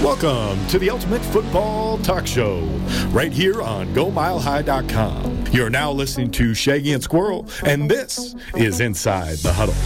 Welcome to the Ultimate Football Talk Show, right here on GoMileHigh.com. You're now listening to Shaggy and Squirrel, and this is Inside the Huddle.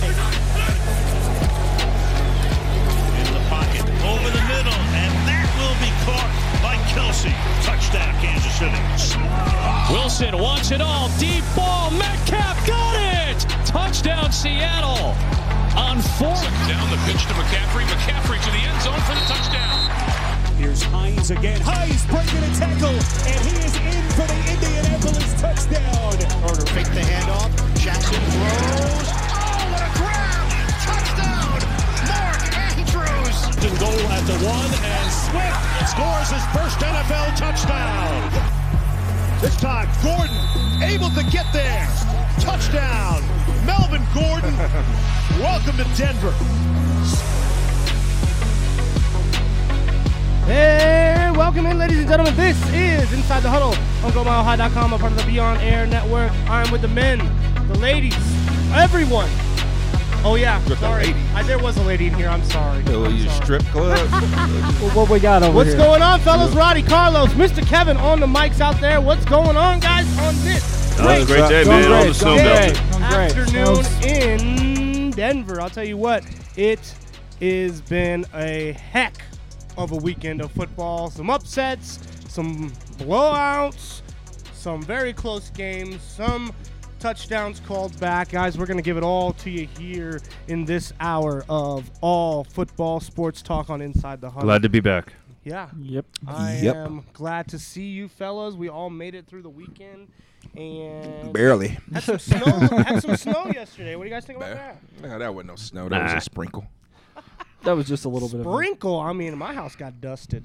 In the pocket, over the middle, and that will be caught by Kelsey. Touchdown, Kansas City. Wilson wants it all. Deep ball. Metcalf got it. Touchdown, Seattle. On fourth. Down the pitch to McCaffrey. McCaffrey to the end zone for the touchdown. Here's Hines again. Hines breaking a tackle, and he is in for the Indianapolis touchdown. Carter faked the handoff. Jackson throws. Oh, what a grab! Touchdown! Mark Andrews. In goal at the one, and Swift scores his first NFL touchdown. This time, Gordon able to get there. Touchdown, Melvin Gordon. Welcome to Denver. Hey, welcome in, ladies and gentlemen. This is Inside the Huddle on GoMileHigh.com, a part of the Beyond Air Network. I'm with the men, the ladies, everyone. Oh, yeah, sorry. There was a lady in here. I'm sorry. Strip club. What we got over What's here? going on, fellas? Roddy, Carlos, Mr. Kevin on the mics out there. What's going on, guys, on this Great day, man. On the Snow Belt. afternoon in Denver? I'll tell you what, it has been a heck of a weekend of football. Some upsets, some blowouts, some very close games, some touchdowns called back. Guys, we're going to give it all to you here in this hour of all football sports talk on Inside the Huddle. Glad to be back. Yeah. Yep. I am glad to see you fellas. We all made it through the weekend. And Barely. had some snow yesterday. What do you guys think about that? No, that wasn't no snow. That was a sprinkle. That was just a little bit of Sprinkle. I mean, my house got dusted.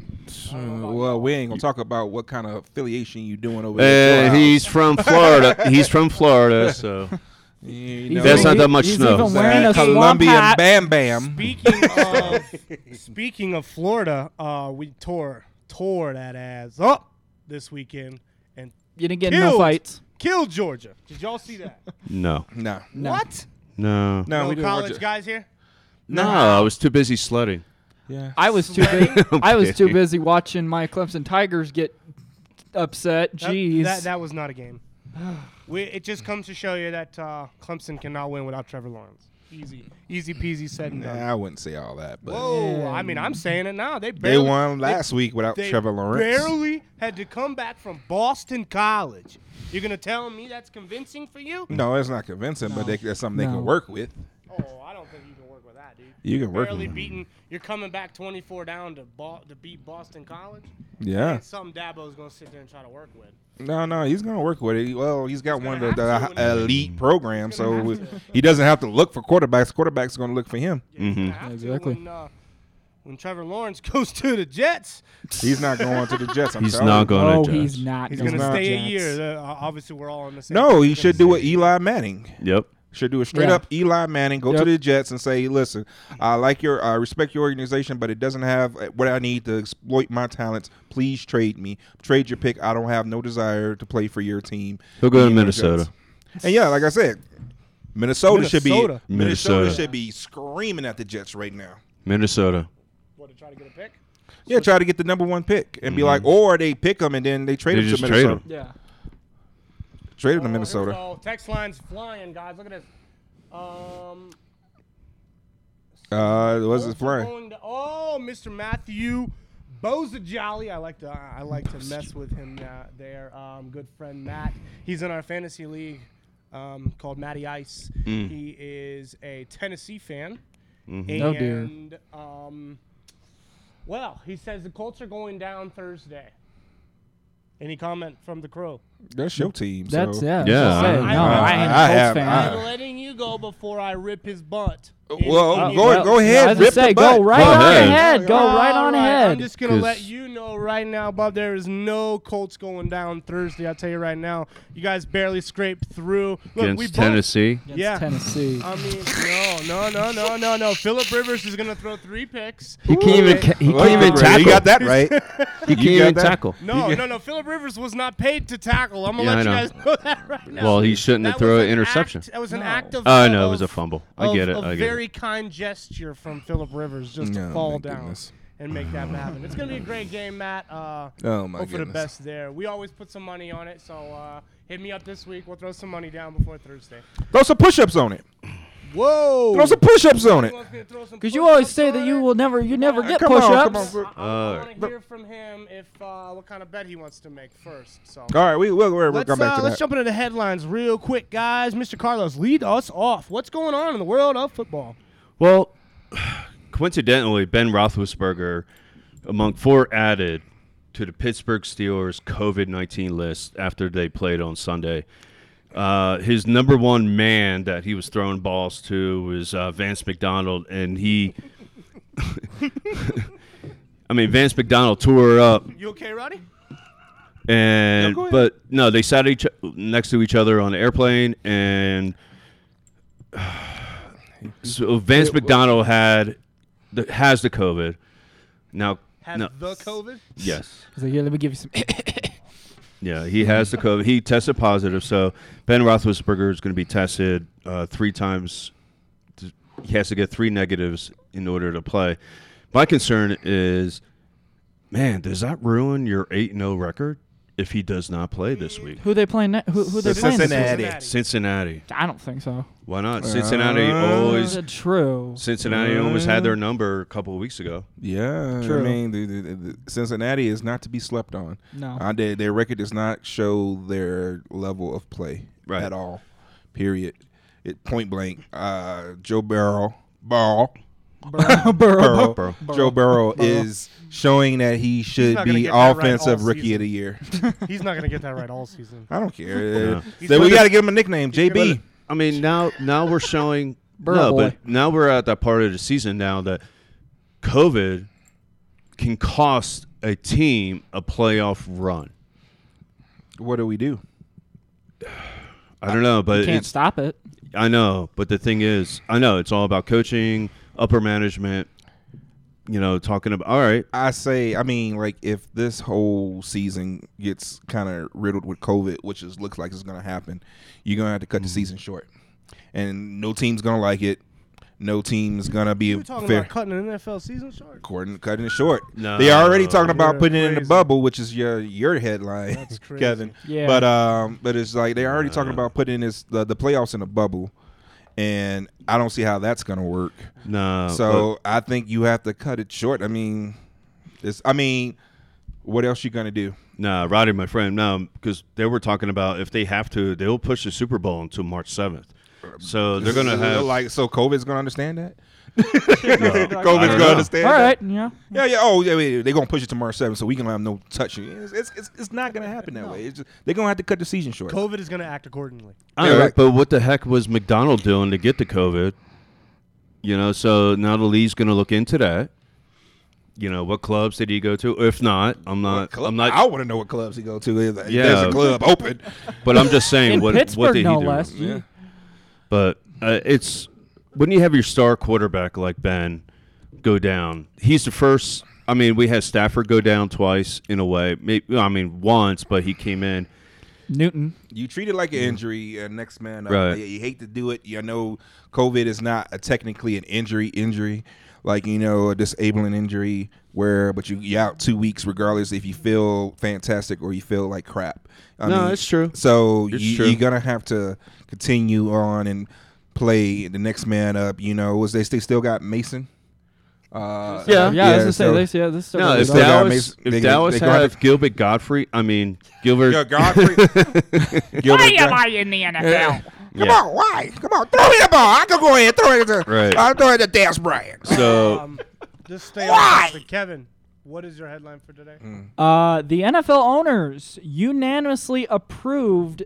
Well, we ain't gonna talk about what kind of affiliation you doing over there. He's from Florida. He's from Florida, so that's not that much snow. Even wearing a swamp Colombian hat. Bam Bam. Speaking of Florida, we tore that ass up this weekend and You didn't get no fights. killed Georgia. Did y'all see that? No. No. What? No. No, we didn't watch college it. guys here? No, I was too busy sledding. Yeah. I was too busy watching my Clemson Tigers get upset. Jeez. That was not a game. It just comes to show you that Clemson cannot win without Trevor Lawrence. Easy peasy said and done. Nah, I wouldn't say all that, but Whoa, I mean, I'm saying it now. They won last week without they Trevor Lawrence. barely had to come back from Boston College. You're going to tell me that's convincing for you? No, it's not convincing, but that's something they can work with. Oh, I don't think you can work with that, dude. You can work Barely with it. beating. You're coming back 24 down to beat Boston College? Yeah. Ain't something Dabo's going to sit there and try to work with. No, he's gonna work with it. Well, he's got one of have the to when elite programs, so he doesn't have to look for quarterbacks. Quarterbacks are gonna look for him. Yeah, he's gonna have to Exactly. when Trevor Lawrence goes to the Jets, He's not going to the Jets. He's not going to. he's not. he's going going to not stay a Jets. year. Obviously, we're all on the same. No, page. he He's should gonna do what stay. Eli Manning. Yep. Should do a straight up Eli Manning. Go to the Jets and say, "Listen, I respect your organization, but it doesn't have what I need to exploit my talents. Please trade me. Trade your pick. I don't have no desire to play for your team." He'll go to You know, Minnesota. Jets. And yeah, like I said, Minnesota should Minnesota. be screaming at the Jets right now. Minnesota. What, to try to get a pick? Yeah, try to get the number one pick and be like, or they pick him and then they trade They him to just trade Minnesota. him. Yeah. Trade him to Minnesota. Oh, text line's flying, guys. Look at this. What's his flying? Mr. Matthew Bozajali. I like to mess with him there. Good friend Matt. He's in our fantasy league called Matty Ice. He is a Tennessee fan. And, Oh, dear. Well, he says the Colts are going down Thursday. Any comment from the Crow? That's your team. That's so. yeah. Yeah. I ain't a Colts fan. I'm letting you go before I rip his butt. Well, Well, go ahead. I was Rip gonna say, the butt. go right Go on ahead. ahead. Go right on All ahead. I'm just going to 'Cause- let you know right now, Bob, there is no Colts going down Thursday. I'll tell you right now. You guys barely scraped through. Look, we Against both, Tennessee. Against Yeah. Tennessee. I mean, no. Phillip Rivers is going to throw 3 picks. He can't even tackle. You got that right. He can't even tackle. No. Phillip Rivers was not paid to tackle. I'm going to Yeah, let you I guys know that right now. Well, he shouldn't have That thrown was an interception. That was an act of. Oh, no, it was a fumble. I get it. A I get very it. kind gesture from Phillip Rivers just to No, fall my down. goodness. and make that happen. It's going to be a great game, Matt. Oh, my Hope for the goodness. best there. We always put some money on it, so hit me up this week. We'll throw some money down before Thursday. Throw some push-ups on it. Whoa! Throw some push-ups on it. Because you always say that you never get Come on, push-ups. come on. I want to hear from him if what kind of bet he wants to make first. So. All right, we'll come back to Let's that. jump into the headlines real quick, guys. Mr. Carlos, lead us off. What's going on in the world of football? Well, coincidentally, Ben Roethlisberger, among 4 added to the Pittsburgh Steelers COVID-19 list after they played on Sunday. His number one man that he was throwing balls to was Vance McDonald, and he – I mean, Vance McDonald tore up. You okay, Roddy? And go ahead. but no, they sat next to each other on the airplane, and so Vance McDonald has the COVID. Now, The COVID? yes, He's like, yeah, let me give you some. yeah, he has the COVID. He tested positive, so Ben Roethlisberger is going to be tested 3 times. He has to get 3 negatives in order to play. My concern is, man, does that ruin your 8-0 record if he does not play this week? Who they playing? Who they playing? this week? Cincinnati. I don't think so. Why not? Cincinnati always. Is it true? Cincinnati almost had their number a couple of weeks ago. Yeah, True. I mean, the Cincinnati is not to be slept on. No. Their record does not show their level of play at all. Period. Point blank. Joe Burrow. Joe Burrow is showing that he should not gonna be get that right offensive all rookie season. of the year. He's not going to get that right all season. I don't care. He's So we gonna- got to give him a nickname, JB. I mean, now we're showing. Burrow boy. But now we're at that part of the season now that COVID can cost a team a playoff run. What do we do? I don't know, but You can't stop it. I know, but the thing is, I know it's all about coaching, upper management. You know, talking about all right. I mean, like if this whole season gets kind of riddled with COVID, which looks like it's going to happen, you're going to have to cut the season short, and no team's going to like it. No team's going to be You're talking fair. about cutting an NFL season short? Cutting it short. No. They already talking about You're putting it in the crazy. bubble, which is your headline, That's crazy. Kevin. Yeah. But it's like they're already talking about putting the playoffs in a bubble, and I don't see how that's going to work. No. So I think you have to cut it short. I mean, what else you going to do? Nah, Roddy, my friend, no, because they were talking about if they have to, they'll push the Super Bowl until March 7th. So they're gonna have so COVID's going to understand that. I COVID's don't going know. to understand. All that. right. Yeah. Yeah. Oh, yeah. They're going to push it to March 7th, so we can have no touching. It's not going to happen that way. They're going to have to cut the season short. COVID is going to act accordingly. all right, but what the heck was McDonald doing to get the COVID? You know, so now the league's gonna look into that. You know, what clubs did he go to? If not, I'm not. I want to know what clubs he go to. Yeah. There's a club open. But I'm just saying, In what Pittsburgh, did no he do? less. Yeah. But it's when you have your star quarterback like Ben go down. He's the first. I mean, we had Stafford go down twice in a way. Maybe, once, but he came in. Newton. You treat it like an injury, next man up. Right. You hate to do it. You know, COVID is not technically an injury, like, a disabling injury but you're out 2 weeks regardless if you feel fantastic or you feel like crap. I mean, it's true. So It's you're true. going to have to continue on and play the next man up. They still got Mason? Yeah. I was gonna say this. Yeah, this. No, if still got Dallas, Mason. if They Dallas gonna have have Gilbert Godfrey, Gilbert. Yeah, Godfrey. Why am I in the NFL? Come on, why? Come on, throw me the ball. I can go ahead, throw it to. Right. I'll throw it to Dez Bryant. So Just stay on topic. Kevin, what is your headline for today? The NFL owners unanimously approved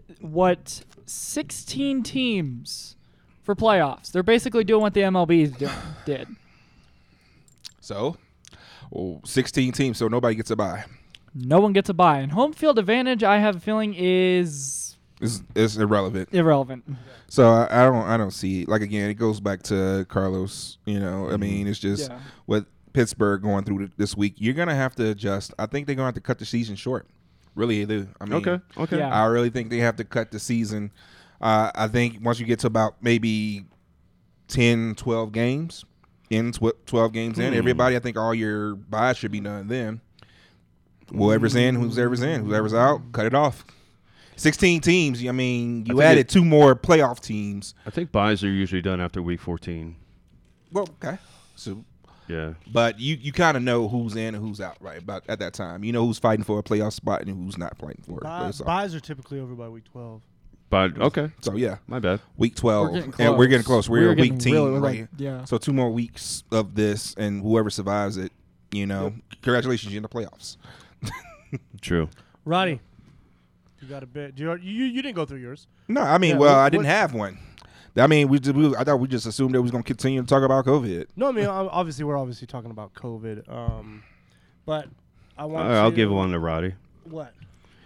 16 teams for playoffs. They're basically doing what the MLB did. So, 16 teams, so nobody gets a bye. No one gets a bye. And home field advantage, I have a feeling, is It's irrelevant. irrelevant. So I don't see it. Like, again, it goes back to Carlos. I mean, it's just what Pittsburgh going through this week. You're gonna have to adjust. I think they're gonna have to cut the season short. Really, they do. I mean, okay. Yeah. I really think they have to cut the season. I think once you get to about maybe 10, 12 games, in 12 games in. Everybody, I think all your buys should be done then. Whoever's in, whoever's in. Whoever's out, cut it off. 16 teams. I mean, you added 2 more playoff teams. I think buys are usually done after week 14. Well, okay. So, yeah. But you kind of know who's in and who's out, right? About at that time. You know who's fighting for a playoff spot and who's not fighting for it. Buys are typically over by week 12. But okay. So yeah. My bad. Week 12. We're getting close. We're week 10. Right? Yeah. So 2 more weeks of this, and whoever survives it, congratulations, you're in the playoffs. True. Roddy, you got a bit. You didn't go through yours. No, I mean, I didn't have one. I mean, I thought we just assumed that we was going to continue to talk about COVID. No, I mean, obviously, we're talking about COVID. But I want I'll give one to Roddy. What?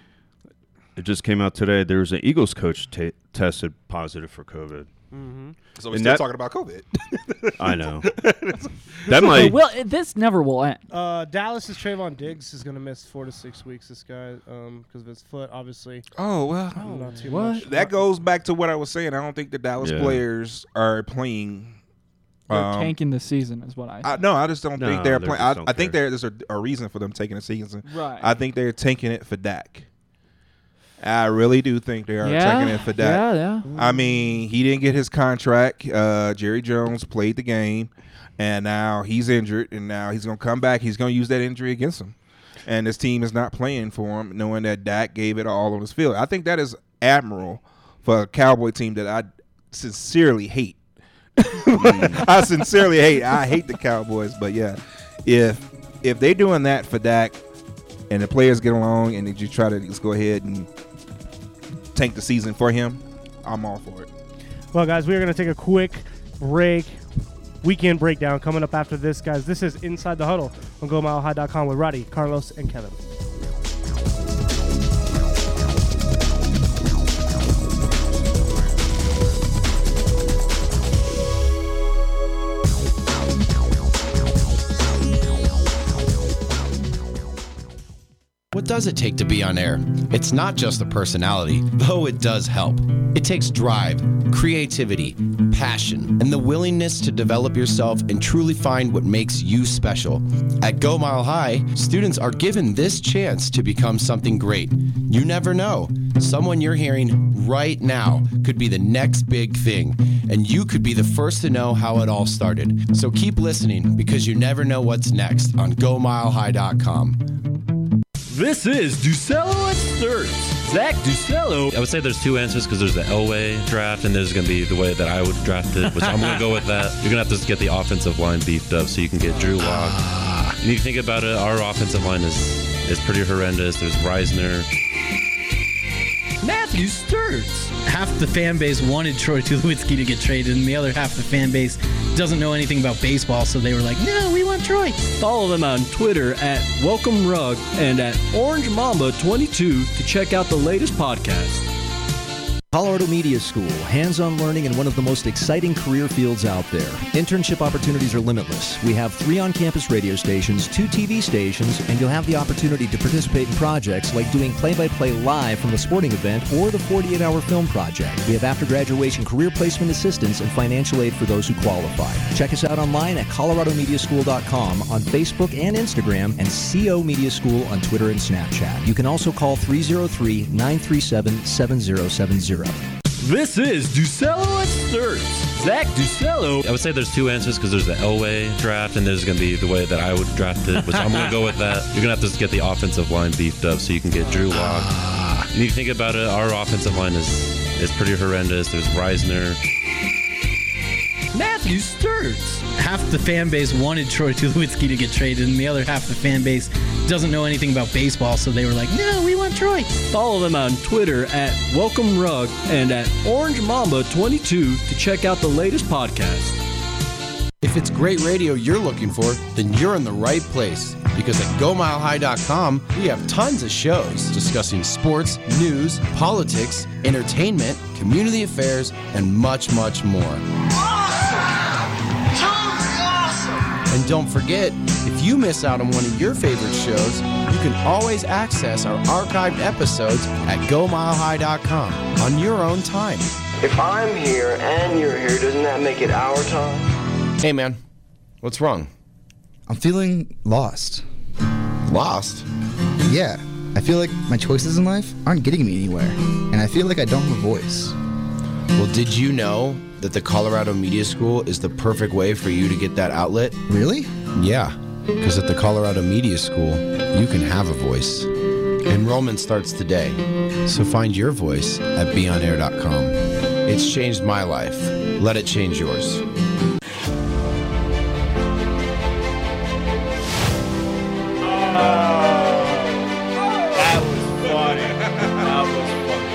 It just came out today. There was an Eagles coach tested positive for COVID. Mm-hmm. So we're still talking about COVID. I know. That might. Well, this never will end. Dallas's Trayvon Diggs is going to miss 4 to 6 weeks. This guy, because of his foot, obviously. Oh well. Not too much. That goes back to what I was saying. I don't think the Dallas players are playing. They're tanking the season, is what I said. No, I just don't think they're playing. I think there's a reason for them taking the season. Right. I think they're tanking it for Dak. I really do think they are taking it for Dak. Yeah. I mean, he didn't get his contract. Jerry Jones played the game, and now he's injured, and now he's going to come back. He's going to use that injury against him. And this team is not playing for him, knowing that Dak gave it all on his field. I think that is admirable for a Cowboy team that I sincerely hate. I hate the Cowboys, but yeah, if they're doing that for Dak and the players get along and they just try to just go ahead and tank the season for him, I'm all for it. Well, guys, we're going to take a quick break. Weekend breakdown coming up after this, guys. This is Inside the Huddle on GoMileHigh.com with Roddy, Carlos, and Kevin. What does it take to be on air? It's not just the personality, though it does help. It takes drive, creativity, passion, and the willingness to develop yourself and truly find what makes you special. At Go Mile High, students are given this chance to become something great. You never know. Someone you're hearing right now could be the next big thing, and you could be the first to know how it all started. So keep listening, because you never know what's next on GoMileHigh.com. This is Ducello at third. Zach Ducello. I would say there's 2 answers, because there's the Elway draft and there's going to be the way that I would draft it, which I'm going to go with that. You're going to have to get the offensive line beefed up so you can get Drew Lock. And if you think about it, our offensive line is pretty horrendous. There's Reisner. Matthew Sturz. Half the fan base wanted Troy Tulowitzki to get traded, and the other half the fan base doesn't know anything about baseball, so they were like, no, we want Troy. Follow them on Twitter at Welcome Rug and at Orange Mamba 22 to check out the latest podcast. Colorado Media School, hands-on learning in one of the most exciting career fields out there. Internship opportunities are limitless. We have 3 on-campus radio stations, 2 TV stations, and you'll have the opportunity to participate in projects like doing play-by-play live from the sporting event or the 48-hour film project. We have after-graduation career placement assistance and financial aid for those who qualify. Check us out online at coloradomediaschool.com on Facebook and Instagram, and CO Media School on Twitter and Snapchat. You can also call 303-937-7070. This is Ducello at third. Zach Ducello. I would say there's 2 answers, because there's the Elway draft and there's going to be the way that I would draft it, which I'm going to go with that. You're going to have to get the offensive line beefed up so you can get Drew Lock. And if you think about it, our offensive line is pretty horrendous. There's Reisner. Matthew Sturz. Half the fan base wanted Troy Tulowitzki to get traded, and the other half the fan base doesn't know anything about baseball, so they were like, no, we want Troy. Follow them on Twitter at Welcome Rug and at Orange Mamba 22 to check out the latest podcast. If it's great radio you're looking for, then you're in the right place. Because at GoMileHigh.com, we have tons of shows discussing sports, news, politics, entertainment, community affairs, and much, much more. And don't forget, if you miss out on one of your favorite shows, you can always access our archived episodes at GoMileHigh.com on your own time. If I'm here and you're here, doesn't that make it our time? Hey, man, What's wrong? I'm feeling lost. Lost? Yeah. I feel like my choices in life aren't getting me anywhere, and I feel like I don't have a voice. Well, did you know that the Colorado Media School is the perfect way for you to get that outlet? Really? Yeah, because at the Colorado Media School, you can have a voice. Enrollment starts today, so find your voice at beonair.com. It's changed my life. Let it change yours. That was funny. That was funny.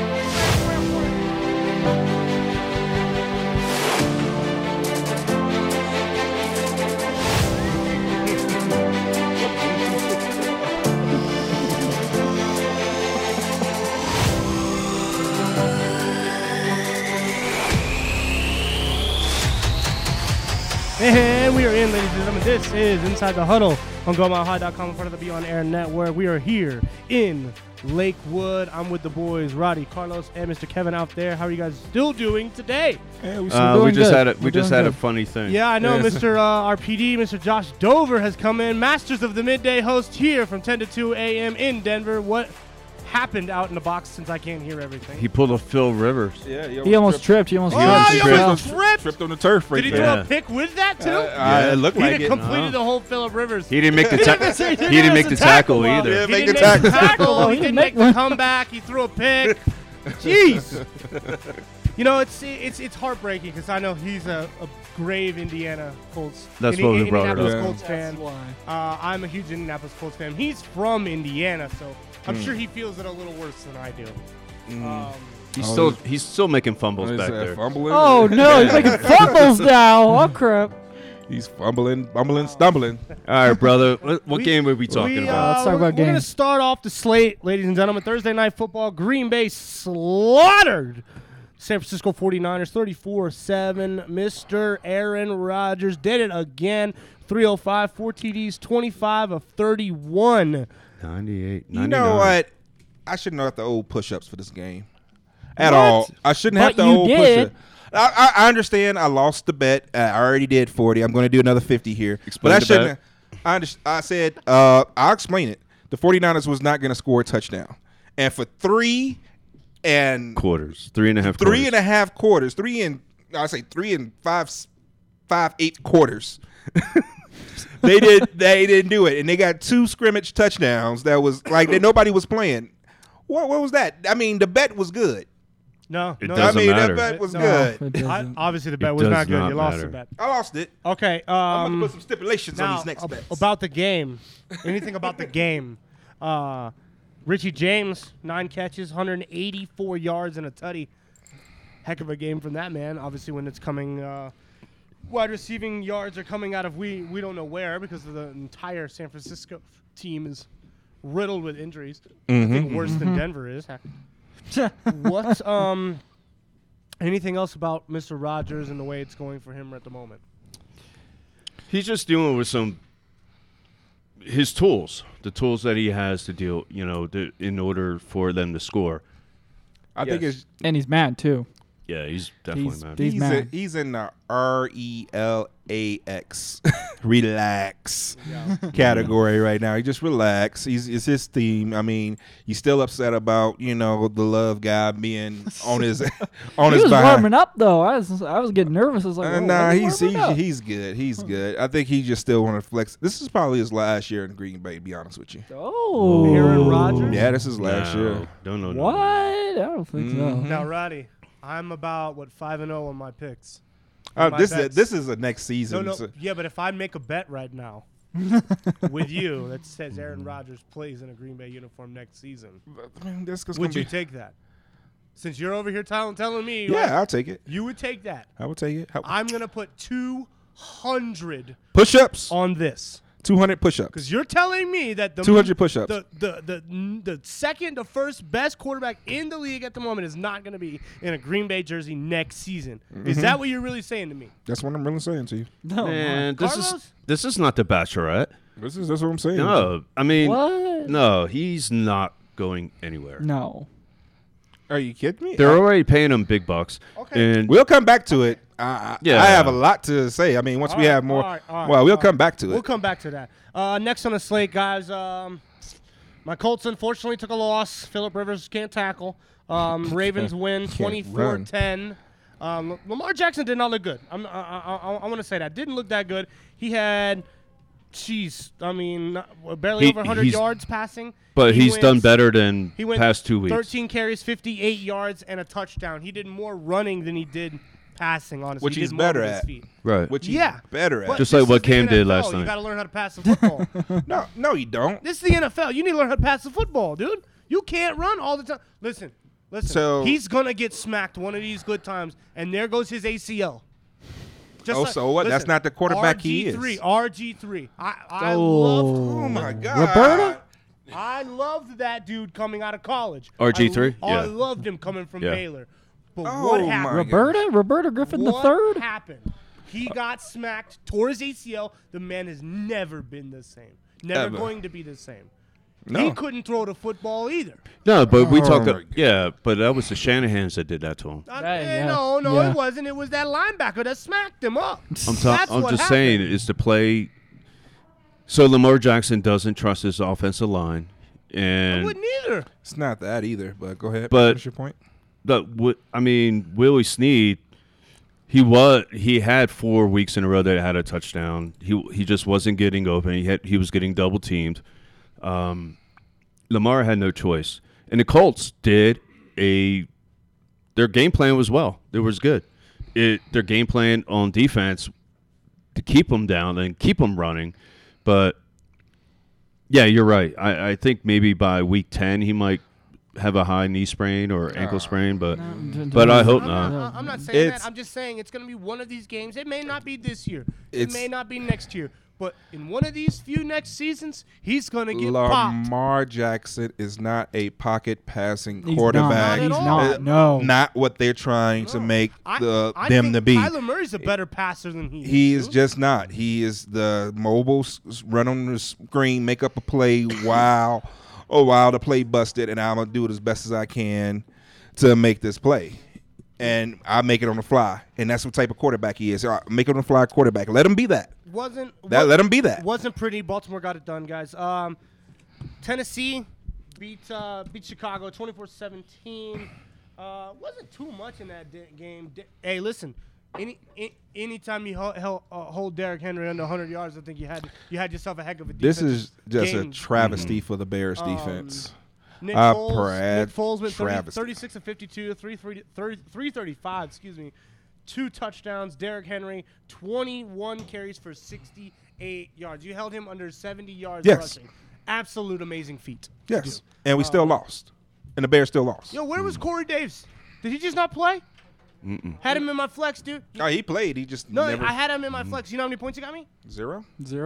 And we are in, ladies and gentlemen. This is Inside the Huddle on GoMileHigh.com in front of the Be On Air Network. We are here in Lakewood. I'm with the boys, Roddy, Carlos, and Mr. Kevin out there. How are you guys still doing today? Yeah, we just had a funny thing. Yeah, I know. Mr. RPD, Mr. Josh Dover has come in, masters of the midday host here from 10 to 2 a.m. in Denver. What happened out in the box since I can't hear everything? He pulled a Phil Rivers. Yeah, he almost tripped. He almost tripped on the turf right there. Did he there. throw a pick with that too? Yeah, it looked like it. He completed the whole Phillip Rivers. He didn't make the he didn't make the tackle either. Yeah, He make didn't the make the tackle. tackle. He didn't make the comeback. He threw a pick. Jeez. You know, it's heartbreaking because I know he's a grave Indiana Colts. That's what we brought it Indianapolis up. Colts fan. I'm a huge Indianapolis Colts fan. He's from Indiana, so I'm sure he feels it a little worse than I do. He's still making fumbles back there. Fumbling? Oh no, he's making fumbles now. Oh crap. He's fumbling, stumbling. All right, brother. What game are we talking about? Let's talk about We're going to games. start off the slate, ladies and gentlemen. Thursday Night Football. Green Bay slaughtered San Francisco 49ers 34-7. Mr. Aaron Rodgers did it again. 305, 4 TDs, 25 of 31. 98. You know what? I shouldn't have to old push-ups for this game at all. I shouldn't have to old push-ups. I understand I lost the bet. I already did 40. I'm going to do another 50 here. Explain but I the shouldn't. bet. I said, I'll explain it. The 49ers was not going to score a touchdown. And for 3 and quarters, 3.5 quarters, 3 and 5/8 quarters. They didn't do it, and they got 2 scrimmage touchdowns. That was like that nobody was playing. What was that? I mean, the bet was good. No, It no. doesn't matter. That bet was good. Obviously, the bet It was does not good. not You lost matter. the bet. I lost it. Okay. I'm going to put some stipulations on Now, these next bets. about the game. Anything about the game. Richie James, 9 catches, 184 yards and a tutty. Heck of a game from that man. Obviously, when it's coming, wide receiving yards are coming out of we don't know where because of the entire San Francisco team is riddled with injuries. I think worse than Denver is. What? Anything else about Mr. Rodgers and the way it's going for him at the moment? He's just dealing with his tools, the tools that he has to deal, in order for them to score. I think it's And he's mad too. Yeah, he's definitely mad. He's mad. he's in the RELAX relax category right now. He just relax. It's his team. I mean, he's still upset about the love guy being on his on He his was behind. warming up though. I was getting nervous. I was like, Nah, he's he's good. He's good. I think he just still want to flex. This is probably his last year in Green Bay. To be honest with you. Oh, Aaron Rodgers? Yeah, this is last year. Don't know. What? I don't think so. Now, Roddy, I'm about 5-0 on my picks. This is a next season. No, so- yeah, but if I make a bet right now with you that says Aaron Rodgers plays in a Green Bay uniform next season, would you take that? Since you're over here telling me, Yeah, I'll take it. You would take that. I would take it. I'm gonna put 200 Push-ups on this. 200 push-ups. Because you're telling me that the 200 push-ups. The second to first best quarterback in the league at the moment is not going to be in a Green Bay jersey next season. Is that what you're really saying to me? That's what I'm really saying to you. No, Man, Carlos? this is not the Bachelorette. That's what I'm saying. No, I mean, What? no, he's not going anywhere. No. Are you kidding me? They're already paying him big bucks. Okay. And We'll come back to it. I have a lot to say. I mean, once we have more, we'll come back to it. We'll come back to that. Next on the slate, guys, my Colts unfortunately took a loss. Phillip Rivers can't tackle. Ravens win 24-10. Lamar Jackson did not look good. I want to say that. Didn't look that good. He had, barely over 100 yards passing. But he's done better than past 2 weeks. 13 carries, 58 yards, and a touchdown. He did more running than he did passing, honestly. Which he's better at. Right. Which he's better at. Just like what Cam did last night. You got to learn how to pass the football. No, you don't. This is the NFL. You need to learn how to pass the football, dude. You can't run all the time. Listen. So he's going to get smacked one of these good times, and there goes his ACL. So what? That's not the quarterback he is. RG3. I loved. Oh, my God. Roberta? I loved that dude coming out of college. RG3? I loved him coming from Baylor. But Oh, what my happened? Roberta Griffin What III? happened? He got smacked, tore his ACL. The man has never been the same. Never going to be the same. No. He couldn't throw the football either. No, but we talked. But that was the Shanahans that did that to him. No, it wasn't. It was that linebacker that smacked him up. I'm just saying, is to play. So Lamar Jackson doesn't trust his offensive line, and I wouldn't either. It's not that either. But go ahead. But what's your point? Willie Snead. He had 4 weeks in a row that had a touchdown. He just wasn't getting open. He was getting double teamed. Lamar had no choice, and the Colts did their game plan was well. It was good. Their game plan on defense to keep them down and keep them running, but yeah, you're right. I think maybe by week 10 he might have a high knee sprain or ankle sprain, but I hope not. I'm not saying that. I'm just saying it's going to be one of these games. It may not be this year. It may not be next year. But in one of these few next seasons, he's going to get popped. Lamar Jackson is not a pocket passing quarterback. He's not. No. Not what they're trying to make them to be. Kyler Murray's a better passer than he is. He is just not. He is the mobile, run on the screen, make up a play. Wow. The play busted, and I'm going to do it as best as I can to make this play. And I make it on the fly, and that's what type of quarterback he is. Make it on the fly quarterback. Let him be that. Let him be that. Wasn't pretty. Baltimore got it done, guys. Tennessee beat Chicago 24-17. Wasn't too much in that game. Hey, listen. Anytime you hold Derrick Henry under 100 yards, I think you had yourself a heck of a defense. This is just a travesty for the Bears defense. Nick Foles went 36 of 52, 335, 2 touchdowns. Derrick Henry, 21 carries for 68 yards. You held him under 70 yards rushing. Absolute amazing feat. Yes, and we still lost, and the Bears still lost. Yo, where was Corey Davis? Did he just not play? Had him in my flex, dude. No, he played. He just never. I had him in my flex. You know how many points he got me? 0.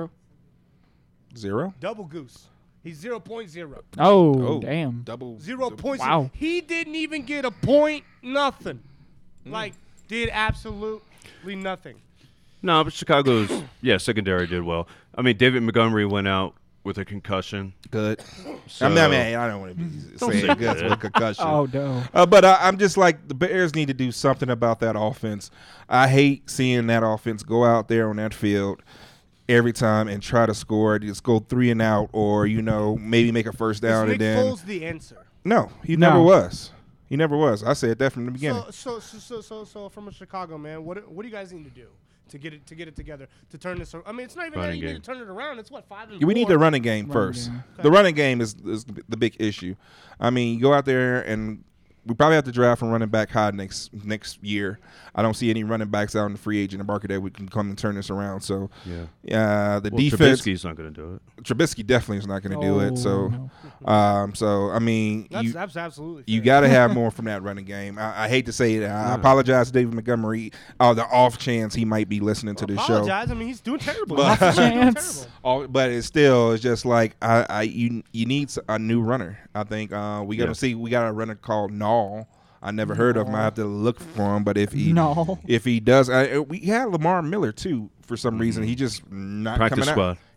Double goose. He's 0.0. Oh, damn. Double 0 points. Wow. He didn't even get a point. Nothing. Did absolutely nothing. No, but Chicago's secondary did well. I mean, David Montgomery went out with a concussion. Good. So, I don't want to be saying good with a concussion. Oh, no. But I'm just like, the Bears need to do something about that offense. I hate seeing that offense go out there on that field every time and try to score. Just go 3 and out, or maybe make a first down. Is and Nick then Foles the answer? No, he never was. He never was. I said that from the beginning. So from a Chicago man, what do you guys need to do to get it together to turn this? I mean, it's not even that you need to turn it around. It's 5-4. We need the running game first. The running game is the big issue. I mean, you go out there and we probably have to draft a running back high next year. I don't see any running backs out in the free agent market that we can come and turn this around. So, the defense. Trubisky's not going to do it. Trubisky definitely is not going to do it. So, I mean, that's absolutely. You got to have more from that running game. I hate to say it. I apologize to David Montgomery. The off chance he might be listening to this show. I mean, he's doing terrible. But it's just like you need a new runner. I think we got a runner called Nall. I never heard of him. I have to look for him. But if he does, we had Lamar Miller too. For some reason, he just not practice coming squad. out.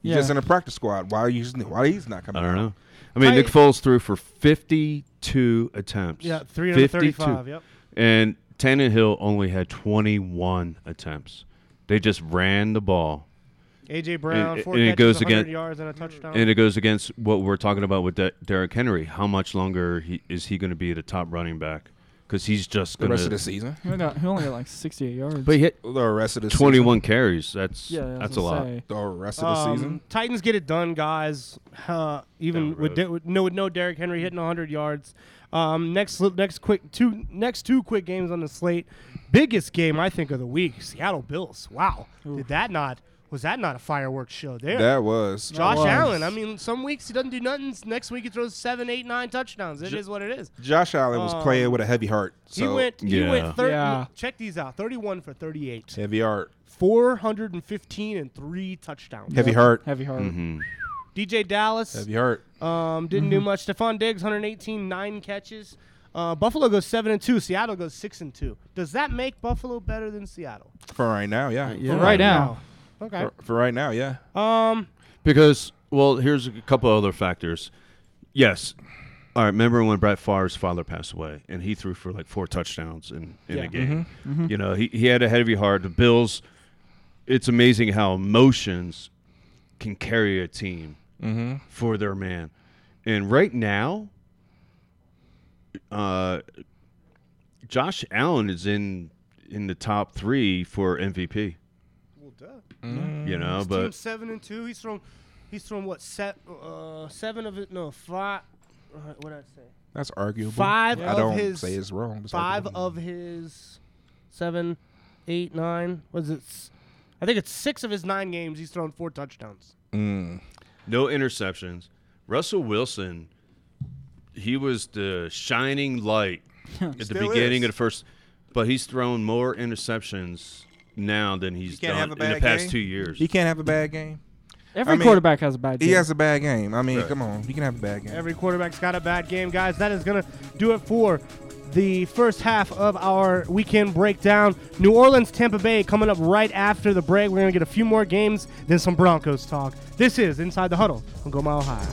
He's just in a practice squad. Why he's not coming? I don't know. I mean, Nick Foles threw for 52 attempts. Yeah, 335. Yep. And Tannehill only had 21 attempts. They just ran the ball. A.J. Brown, 4 and catches, 100 yards, and a touchdown. And it goes against what we're talking about with Derrick Henry. How much longer is he going to be the top running back? Because he's just going to... The rest of the season? He only got like 68 yards. But he hit the rest of the 21 season. carries. That's a lot. The rest of the season? Titans get it done, guys. Even with no Derrick Henry hitting 100 yards. Next two quick games on the slate. Biggest game, I think, of the week. Seattle Bills. Wow. Was that not a fireworks show there? That was. Josh Allen. I mean, some weeks he doesn't do nothing. Next week he throws 7, 8, 9 touchdowns. It is what it is. Josh Allen was playing with a heavy heart. So. He went 30. Check these out. 31 for 38. Heavy heart. 415 and 3 touchdowns. Heavy heart. Mm-hmm. DJ Dallas. Heavy heart. Didn't do much. Stephon Diggs, 118, 9 catches. Buffalo goes 7-2. Seattle goes 6-2. Does that make Buffalo better than Seattle? For right now, yeah. For right now. Okay. For right now, yeah. Because, well, here's a couple other factors. Yes. All right, remember when Brett Favre's father passed away, and he threw for like 4 touchdowns in a game. Mm-hmm. You know, he had a heavy heart. The Bills, it's amazing how emotions can carry a team for their man. And right now, Josh Allen is in the top 3 for MVP. Well, duh. You know, His but team's 7-2. He's thrown what? 7 of it? No, 5. What did I say? That's arguable. 5 I of don't his. say it's wrong. It's 5 arguable. of his 7, 8, 9. What is it? I think it's 6 of his 9 games. He's thrown 4 touchdowns. no interceptions. Russell Wilson, he was the shining light at the beginning of the first, but he's thrown more interceptions now than he's done in the past 2 years. He can't have a bad game. Every quarterback has a bad game. He has a bad game. I mean, come on. He can have a bad game. Every quarterback's got a bad game, guys. That is going to do it for the first half of our weekend breakdown. New Orleans, Tampa Bay coming up right after the break. We're going to get a few more games, then some Broncos talk. This is Inside the Huddle on Go Mile High.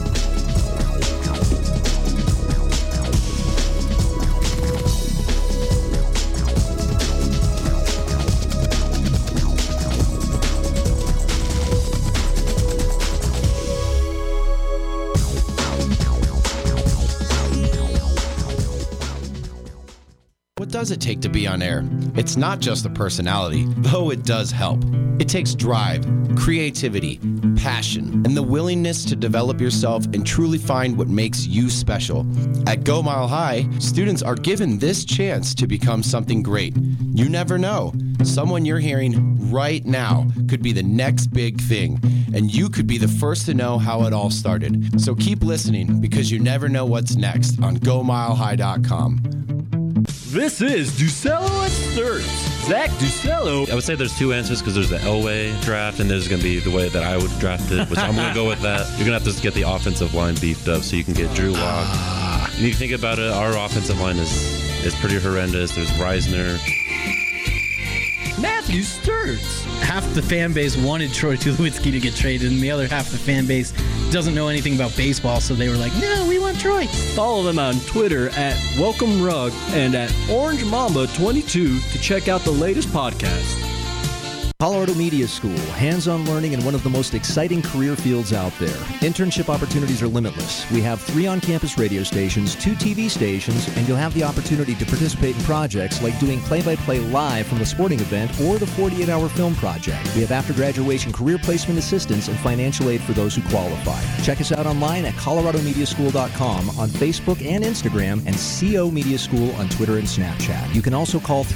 What does it take to be on air? It's not just a personality, though it does help. It takes drive, creativity, passion, and the willingness to develop yourself and truly find what makes you special. At Go Mile High, students are given this chance to become something great. You never know. Someone you're hearing right now could be the next big thing, and you could be the first to know how it all started. So keep listening, because you never know what's next on GoMileHigh.com. This is Ducello at third. Zach Ducello. I would say there's 2 answers, because there's the Elway draft and there's going to be the way that I would draft it, which I'm going to go with that. You're going to have to get the offensive line beefed up so you can get Drew Lock. You need to think about it. Our offensive line is pretty horrendous. There's Reisner. Matthew Sturz. Half the fan base wanted Troy Tulowitzki to get traded, and the other half of the fan base doesn't know anything about baseball, so they were like, no, we want Troy. Follow them on Twitter at Welcome Rug and at Orange Mamba 22 to check out the latest podcast. Colorado Media School, hands-on learning in one of the most exciting career fields out there. Internship opportunities are limitless. We have 3 on-campus radio stations, 2 TV stations, and you'll have the opportunity to participate in projects like doing play-by-play live from a sporting event or the 48-hour film project. We have after-graduation career placement assistance and financial aid for those who qualify. Check us out online at coloradomediaschool.com, on Facebook and Instagram, and CO Media School on Twitter and Snapchat. You can also call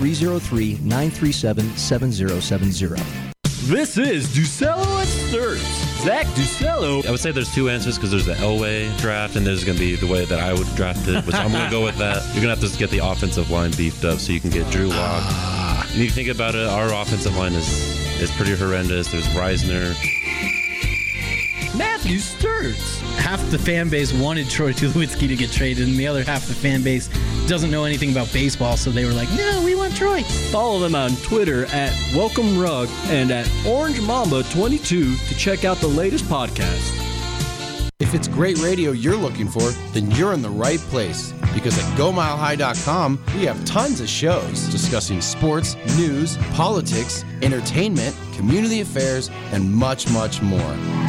303-937-7070. This is Ducello at third. Zach Ducello. I would say there's 2 answers, because there's the Elway draft and there's going to be the way that I would draft it, which I'm going to go with that. You're going to have to get the offensive line beefed up so you can get Drew Lock. You need to think about it. Our offensive line is pretty horrendous. There's Reisner. Matthew Sturz. half the fan base wanted Troy Tulowitzki to get traded, and the other half of the fan base doesn't know anything about baseball, so they were like, no, we want Troy. Follow them on Twitter at Welcome Rug and at Orange Mamba 22 to check out the latest podcast. If it's great radio you're looking for, then you're in the right place. Because at GoMileHigh.com, we have tons of shows discussing sports, news, politics, entertainment, community affairs, and much, much more.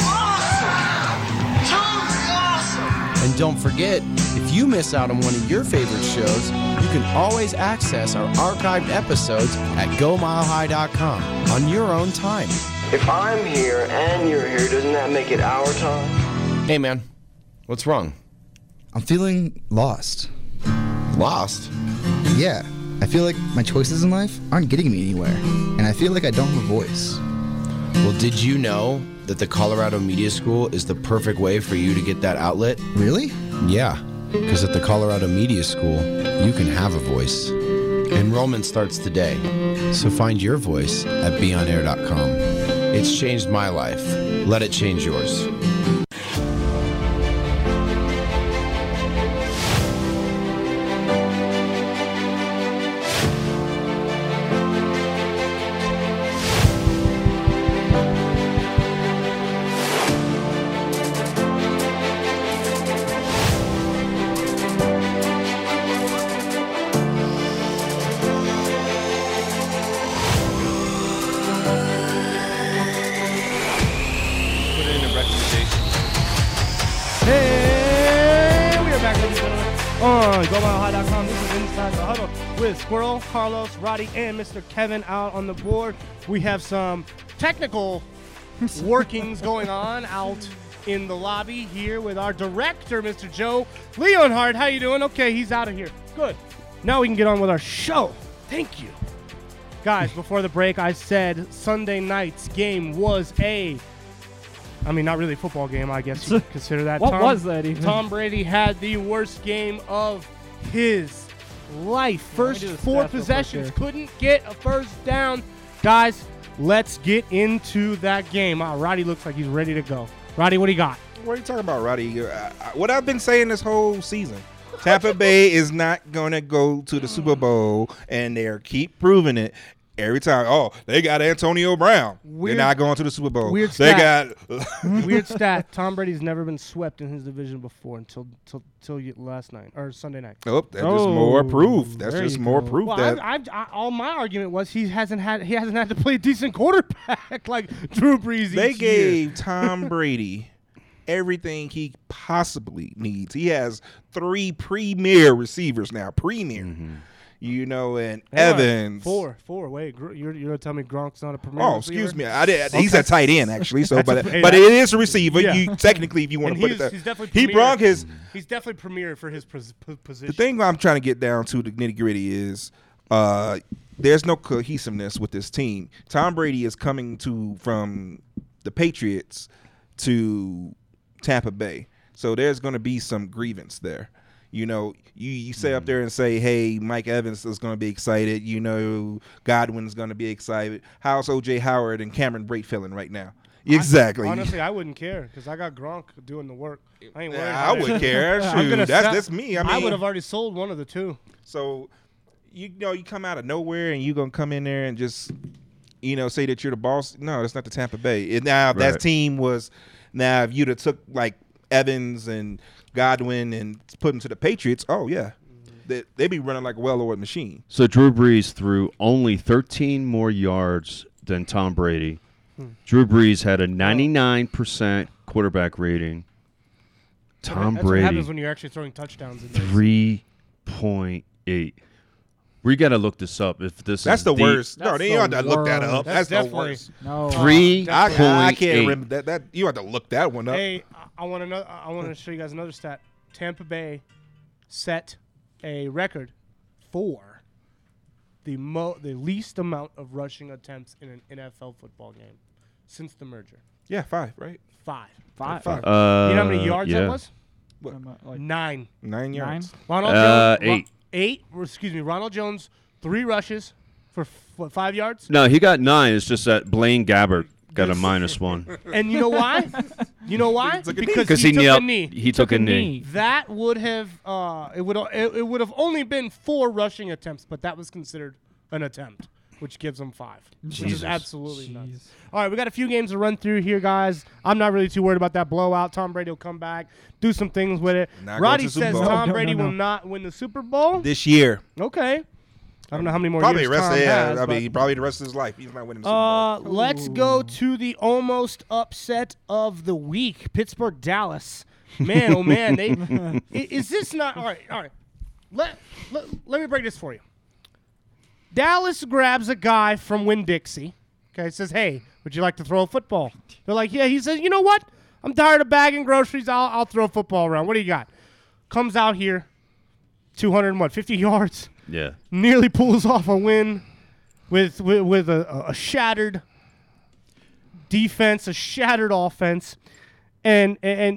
Awesome! And don't forget, if you miss out on one of your favorite shows, you can always access our archived episodes at GoMileHigh.com on your own time. If I'm here and you're here, doesn't that make it our time? Hey, man. What's wrong? I'm feeling lost. Lost? Yeah. I feel like my choices in life aren't getting me anywhere. And I feel like I don't have a voice. Well, did you know that the Colorado Media School is the perfect way for you to get that outlet? Really? Yeah. Because at the Colorado Media School, you can have a voice. Enrollment starts today. So find your voice at beonair.com. It's changed my life. Let it change yours. GoMileHigh.com. This is Inside the Huddle with Squirrel, Carlos, Roddy, and Mr. Kevin out on the board. We have some technical workings going on out in the lobby here with our director, Mr. Joe Leonhardt. How you doing? Okay, he's out of here. Good. Now we can get on with our show. Thank you. Guys, before the break, I said Sunday night's game was not really a football game, I guess you could consider that. What was that even? Tom Brady had the worst game of his life. First 4 possessions, couldn't get a first down. Guys, let's get into that game. Roddy looks like he's ready to go. Roddy, what do you got? What are you talking about, Roddy? What I've been saying this whole season. Tampa Bay is not going to go to the Super Bowl, and they keep proving it. Every time, they got Antonio Brown. They're not going to the Super Bowl. Weird stat. Weird stat. Tom Brady's never been swept in his division before until last night or Sunday night. Oh, that's just more proof. That's just more proof. Well, that all my argument was he hasn't had to play a decent quarterback like Drew Brees. They gave Tom Brady everything he possibly needs. He has 3 premier receivers now. Premier. Mm-hmm. And Evans. Four. Wait, you're gonna tell me Gronk's not a premier? Oh, receiver? Excuse me. He's a tight end actually. So, but it is a receiver. Yeah. You technically, if you want to put it there, he's definitely he's definitely premier for his position. The thing I'm trying to get down to the nitty gritty is, there's no cohesiveness with this team. Tom Brady is coming from the Patriots to Tampa Bay, so there's going to be some grievance there. You say up there and say, hey, Mike Evans is going to be excited. Godwin's going to be excited. How's O.J. Howard and Cameron Brate feeling right now? Exactly. Honestly, I wouldn't care because I got Gronk doing the work. I ain't worried. I would care. Shoot, that's me. I would have already sold one of the two. So, you come out of nowhere and you're going to come in there and just, say that you're the boss. No, that's not the Tampa Bay. If that team was, if you'd have took like Evans and Godwin and put them to the Patriots, they'd be running like a well-oiled machine. So Drew Brees threw only 13 more yards than Tom Brady. Drew Brees had a 99% quarterback rating. Tom Brady. That's what happens when you're actually throwing touchdowns. 3.8. We got to look this up. If this that's is the deep. Worst. No, then you have to look that up. That's the worst. No. 3.8. I can't remember that. You have to look that one up. Hey, I want to show you guys another stat. Tampa Bay set a record for the least amount of rushing attempts in an NFL football game since the merger. Yeah, 5, right? 5. You know how many yards that was? What? 9. 9 yards. Ronald Jones, 8. 8. Excuse me. Ronald Jones, 3 rushes for 5 yards. No, he got 9. It's just that Blaine Gabbert got a -1. And you know why? You know why? Because he took a knee. He took a knee. That would have it would have only been 4 rushing attempts, but that was considered an attempt, which gives him 5, which is absolutely nuts. All right, we got a few games to run through here, guys. I'm not really too worried about that blowout. Tom Brady will come back, do some things with it. Roddy says Tom Brady will not win the Super Bowl this year. Okay. I don't know how many more probably years the rest Tom has. probably the rest of his life. He's not winning the Super Bowl. Let's go to the almost upset of the week. Pittsburgh, Dallas. Man, oh man, is this not all right? Let me break this for you. Dallas grabs a guy from Winn-Dixie. Okay, says, "Hey, would you like to throw a football?" They're like, "Yeah." He says, "You know what? I'm tired of bagging groceries. I'll throw a football around. What do you got?" Comes out here, 250 yards. Yeah. Nearly pulls off a win with a shattered defense, a shattered offense, and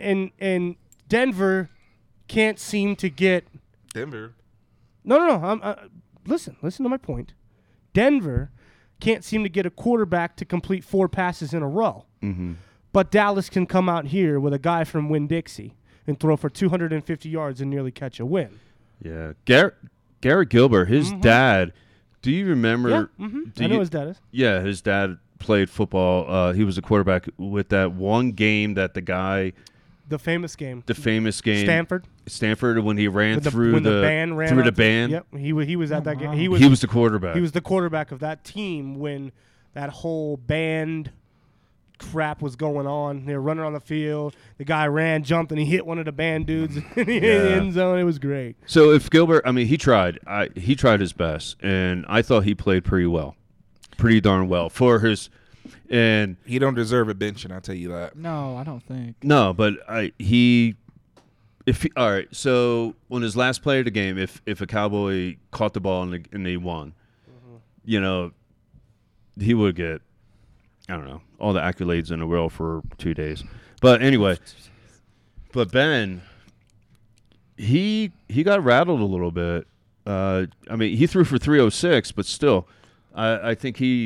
Denver can't seem to get Denver. No. Listen to my point. Denver can't seem to get a quarterback to complete 4 passes in a row. Mm-hmm. But Dallas can come out here with a guy from Winn-Dixie and throw for 250 yards and nearly catch a win. Yeah. Garrett Gilbert, his dad, do you remember? Yeah, I know his dad is. Yeah, his dad played football. He was a quarterback with that one game that the guy... The famous game. Stanford, when he ran through the band. Yep, he was at that game. He was the quarterback. He was the quarterback of that team when that whole band crap was going on. They were running on the field. The guy ran, jumped, and he hit one of the band dudes in the end zone. It was great. So if Gilbert, he tried. He tried his best, and I thought he played pretty darn well for his. And he don't deserve a benching, I'll tell you that. No, I don't think. No, but all right. So on his last play of the game, if a Cowboy caught the ball and they won, he would get, I don't know, all the accolades in the world for 2 days. But anyway, Ben, he got rattled a little bit. He threw for 306, but still, I think he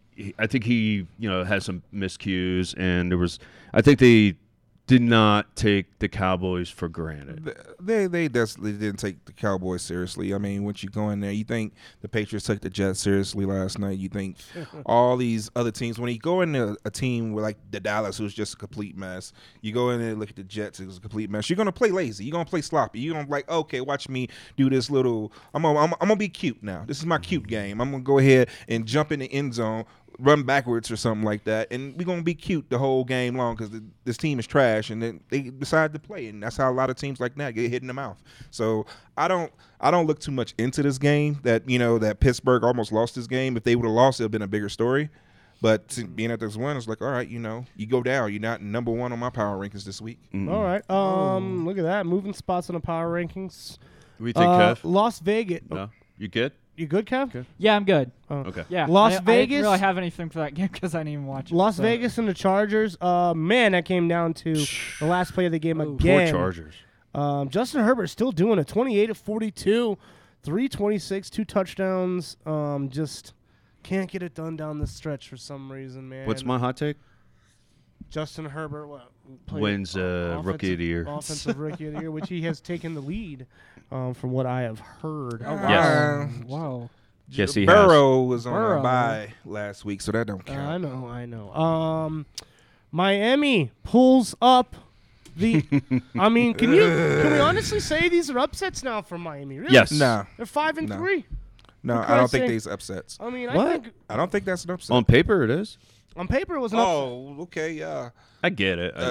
had some miscues, and I think they did not take the Cowboys for granted. They definitely didn't take the Cowboys seriously. Once you go in there, you think the Patriots took the Jets seriously last night. You think all these other teams, when you go into a team like the Dallas, who's just a complete mess, you go in there and look at the Jets, it was a complete mess. You're going to play lazy. You're going to play sloppy. You're going to be like, okay, watch me do this little – I'm gonna be cute now. This is my cute game. I'm going to go ahead and jump in the end zone, run backwards or something like that, and we're going to be cute the whole game long because this team is trash, and then they decide to play, and that's how a lot of teams like that get hit in the mouth. So I don't look too much into this game that that Pittsburgh almost lost this game. If they would have lost, it would have been a bigger story. But being at this one, it's like, all right, you go down. You're not number 1 on my power rankings this week. Mm-mm. All right. Look at that. Moving spots on the power rankings. What do you think, Kev? Las Vegas. No. You good? You good, Kev? Good. Yeah, I'm good. Okay. Yeah. Las I Vegas. didn't really have anything for that game because I didn't even watch it. Las Vegas and the Chargers. Man, that came down to the last play of the game again. Poor Chargers. Justin Herbert still doing it. 28 of 42, 326, 2 touchdowns. Just can't get it done down the stretch for some reason, man. What's my hot take? Justin Herbert wins Rookie of the Year. Offensive Rookie of the Year, which he has taken the lead from what I have heard. Oh, wow. Yes. Wow. Yes, he Burrow was on a bye last week, so that don't count. I know. Miami pulls up the. Can we honestly say these are upsets now for Miami? Really? Yes. No. They're 5-3. No, I don't think these upsets. I think I don't think that's an upset. On paper, it is. On paper, it was an upset. Oh, okay, yeah. I get it.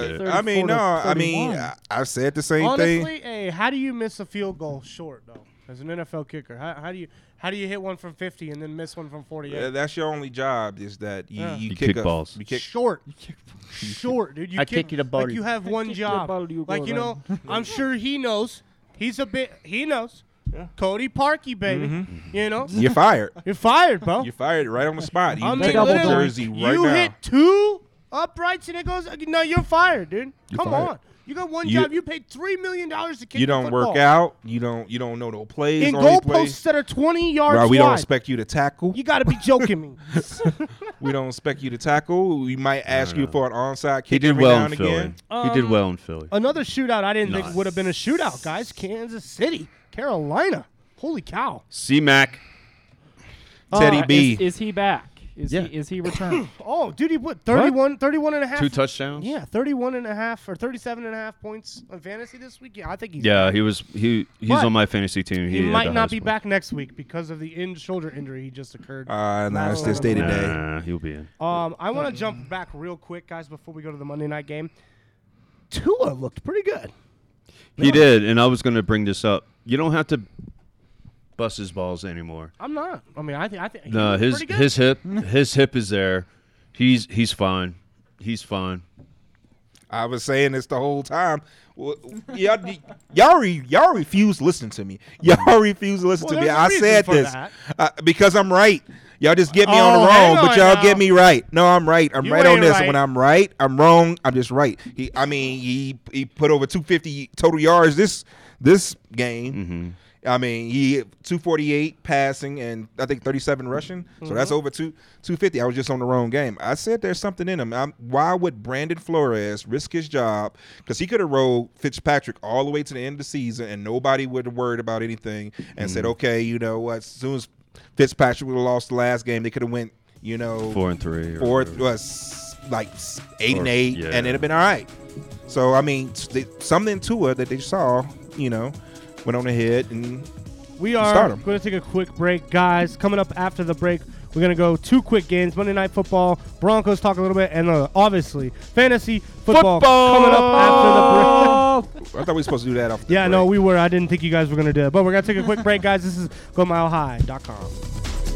34-31. I've said the same Honestly, thing. hey, how do you miss a field goal short though? As an NFL kicker, how do you hit one from 50 and then miss one from 48? That's your only job is that you kick balls. You kick short. Short, dude. You kick you the ball. Like you have one job. I'm sure he knows. He knows. Yeah. Cody Parkey, baby. Mm-hmm. You're fired. You're fired, bro. You're fired right on the spot. You take the jersey right you now. hit 2 uprights, and it goes, no, you're fired, dude. Come fired. on. You got one job. You paid $3 million to kick You don't football. work out. You don't know no plays. In or any goalposts plays. that are 20 yards wide. We don't expect you to tackle. You got to be joking me. We don't expect you to tackle. We might ask you for an onside kick. He did every well now in and Philly. again. He did well in Philly. Another shootout I didn't think would have been a shootout, guys. Kansas City, Carolina. Holy cow. C-Mac. Teddy B. Is he back? Is he returned? Oh, dude, he put 31 and a half. 2 touchdowns? Yeah, 31 and a half or 37 and a half points on fantasy this week. Yeah, I think he's Yeah, back. he's But on my fantasy team. He had might the not highest be point. back next week because of the shoulder injury he just occurred. No, it's this day to day. Nah, he'll be in. I want to jump back real quick, guys, before we go to the Monday night game. Tua looked pretty good. He did, and I was going to bring this up. You don't have to bust his balls anymore. I'm not. I mean, I think he No, looked pretty good. his hip is there. He's fine. He's fine. I was saying this the whole time. Well, y'all refuse to listen to me. Y'all refuse to listen to me. there's a I reason said for this that. because I'm right. Y'all just get me on the hang wrong, but on y'all now. get me right. No, I'm right. I'm You right on ain't this. right. When I'm right, I'm wrong. I'm just right. He put over 250 total yards this game. Mm-hmm. I mean, he 248 passing and I think 37 rushing. So that's over 250. I was just on the wrong game. I said there's something in him. Why would Brandon Flores risk his job? Because he could have rolled Fitzpatrick all the way to the end of the season and nobody would have worried about anything and said, okay, you know what? As soon as Fitzpatrick would have lost the last game, they could have went, 4-3. Like 8-8, and it'd have been all right. So I mean, something to it that they saw, went on ahead and We are going to take a quick break, guys. Coming up after the break, we're going to go 2 quick games. Monday Night Football, Broncos talk a little bit, and obviously fantasy football coming up after the break. I thought we were supposed to do that off the Yeah, break. no, we were. I didn't think you guys were going to do it. But we're going to take a quick break, guys. This is GoMileHigh.com.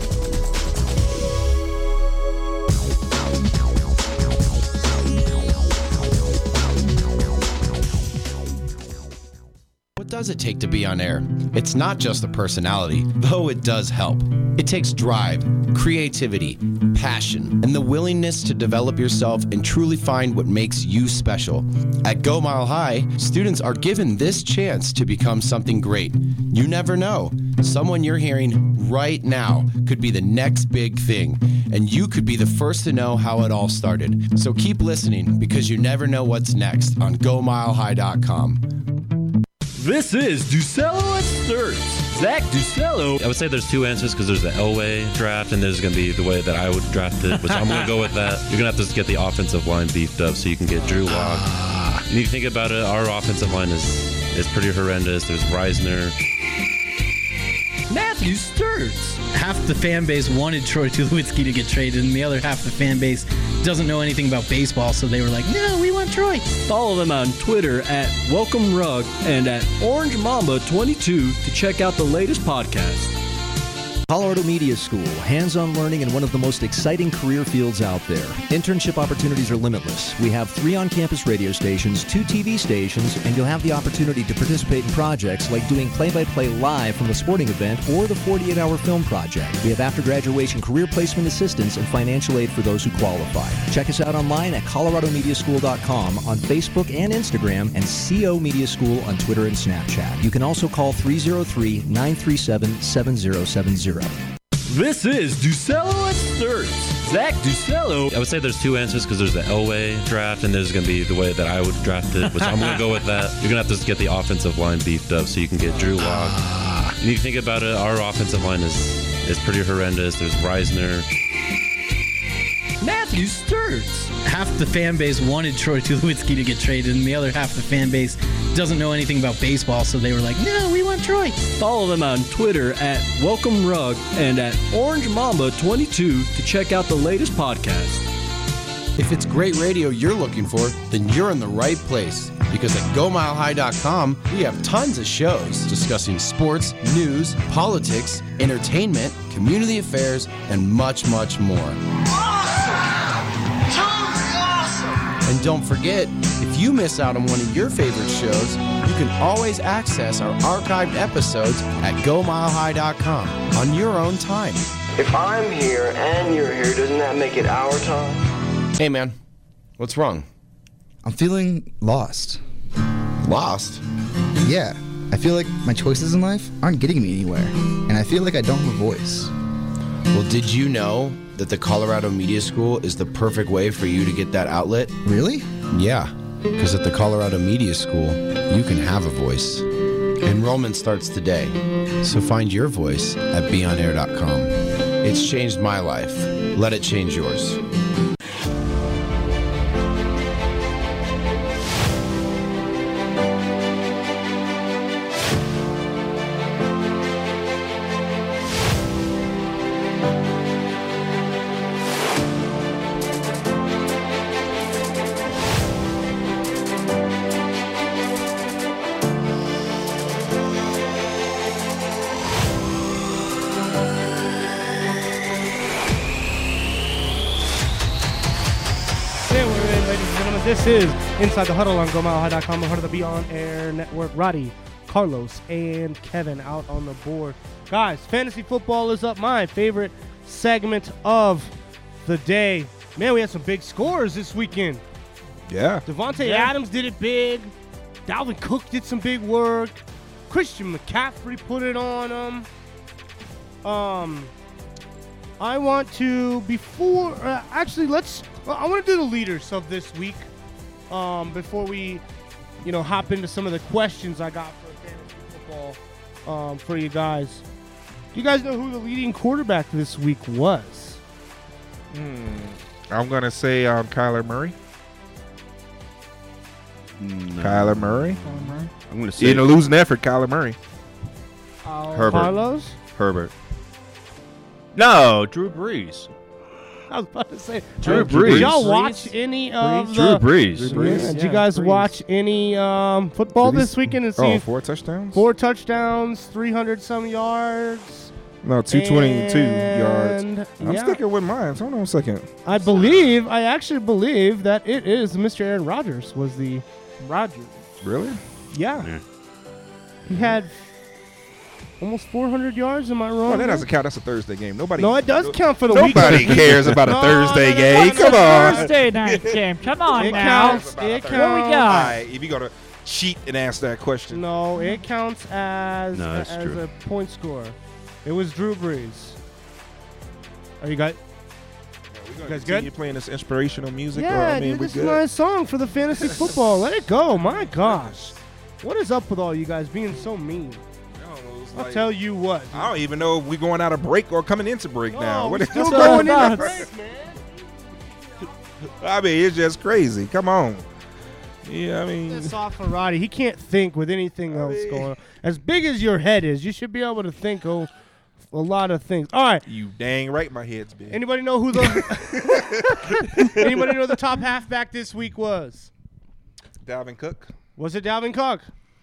What does it take to be on air? It's not just a personality, though it does help. It takes drive, creativity, passion, and the willingness to develop yourself and truly find what makes you special. At Go Mile High, students are given this chance to become something great. You never know. Someone you're hearing right now could be the next big thing, and you could be the first to know how it all started. So keep listening, because you never know what's next on GoMileHigh.com. This is Ducello at Sturts. Zach Ducello. I would say there's 2 answers because there's the Elway draft and there's going to be the way that I would draft it, which I'm going to go with that. You're going to have to get the offensive line beefed up so you can get Drew Lock. And if you think about it, our offensive line is pretty horrendous. There's Reisner. Matthew Sturts. Half the fan base wanted Troy Tulowitzki to get traded, and the other half of the fan base doesn't know anything about baseball, so they were like, no, we want Troy. Follow them on Twitter at Welcome Rug and at Orange Mamba 22 to check out the latest podcast. Colorado Media School, hands-on learning in one of the most exciting career fields out there. Internship opportunities are limitless. We have 3 on-campus radio stations, 2 TV stations, and you'll have the opportunity to participate in projects like doing play-by-play live from a sporting event or the 48-hour film project. We have after-graduation career placement assistance and financial aid for those who qualify. Check us out online at coloradomediaschool.com on Facebook and Instagram, and CO Media School on Twitter and Snapchat. You can also call 303-937-7070. This is Ducello at Sturts. Zach Ducello. I would say there's 2 answers because there's the Elway draft and there's going to be the way that I would draft it, which I'm going to go with that. You're going to have to get the offensive line beefed up so you can get Drew Lock. And if you think about it, our offensive line is pretty horrendous. There's Reisner. Matthew Sturts. Half the fan base wanted Troy Tulowitzki to get traded, and the other half of the fan base doesn't know anything about baseball, so they were like, no, we want Troy. Follow them on Twitter at Welcome Rug and at Orange Mamba 22 to check out the latest podcast. If it's great radio you're looking for, then you're in the right place. Because at GoMileHigh.com, we have tons of shows discussing sports, news, politics, entertainment, community affairs, and much, much more. And don't forget, if you miss out on one of your favorite shows, you can always access our archived episodes at GoMileHigh.com on your own time. If I'm here and you're here, doesn't that make it our time? Hey man, What's wrong? I'm feeling lost. Lost? Yeah. I feel like my choices in life aren't getting me anywhere, and I feel like I don't have a voice. Well, did you know that the Colorado Media School is the perfect way for you to get that outlet? Really? Yeah, because at the Colorado Media School, you can have a voice. Enrollment starts today, so find your voice at beonair.com. It's changed my life. Let it change yours. This is Inside the Huddle on GoMileHigh.com, the heart of the Be On Air Network. Roddy, Carlos, and Kevin out on the board. Guys, fantasy football is up. My favorite segment of the day. Man, we had some big scores this weekend. Yeah. Devontae Adams did it big. Dalvin Cook did some big work. Christian McCaffrey put it on him. I want to, I want to do the leaders of this week before we, hop into some of the questions I got for fantasy football for you guys. Do you guys know who the leading quarterback this week was? I'm going to say Kyler Murray. No. Kyler Murray. I'm going to say in a losing effort, Kyler Murray. Herbert. Carlos? Herbert. No, Drew Brees. I was about to say. Drew Brees. Did y'all watch any of Drew Brees. Yeah, did you guys watch any football this weekend? And see 4 touchdowns? 4 touchdowns, 300-some yards. No, 222 yards. I'm sticking with mine. Hold on a second. I actually believe that it is Mr. Aaron Rodgers was the Rodgers. Really? Yeah. He had almost 400 yards. Am I wrong? Oh, that doesn't count. That's a Thursday game. No, it does count for the nobody weekend. cares about a Thursday game. Come on. Thursday night game. Come on it now. Counts. It counts. What we got? All right, if you're going to cheat and ask that question. No, it counts as a point scorer. It was Drew Brees. Are you guys? You guys good? You playing this inspirational music? Yeah, or, dude, this is a nice song for the fantasy football. Let it go. My gosh. What is up with all you guys being so mean? I'll tell you what. Dude. I don't even know if we're going out of break or coming into break now. We're still going into break, man. I mean, it's just crazy. Come on. Yeah, I mean. That's off for Roddy. He can't think with anything else going on. As big as your head is, you should be able to think of a lot of things. All right. You dang right my head's big. Anybody know who the Anybody know the top halfback this week was? Dalvin Cook. Was it Dalvin Cook?